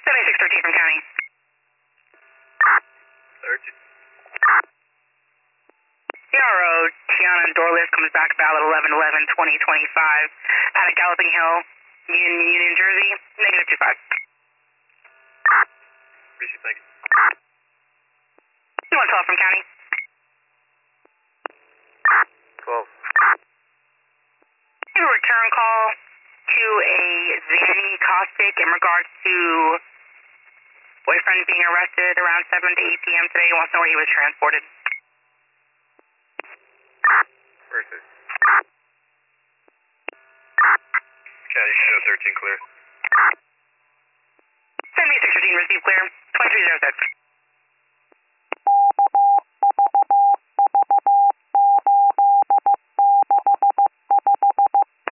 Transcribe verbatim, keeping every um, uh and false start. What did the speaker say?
seventy-six thirteen from county. thirteen. C R O, Tiana Dorless comes back valid eleven eleven twenty twenty-five out of Galloping Hill, Union, Union, Jersey, negative two five. Receive, thank you. You want twelve from county? twelve. You have a return call to a Zanny Caustic in regards to boyfriend being arrested around seven to eight p.m. today. He wants to know where he was transported. Where is it? County show thirteen clear. seventy-six thirteen, receive clear. twenty-three oh six.